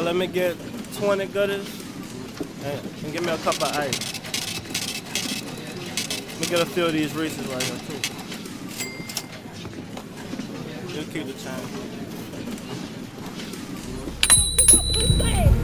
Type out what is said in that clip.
let me get 20 goodies and give me a cup of ice. Let me get a few of these Reese's right here too. Just keep the change.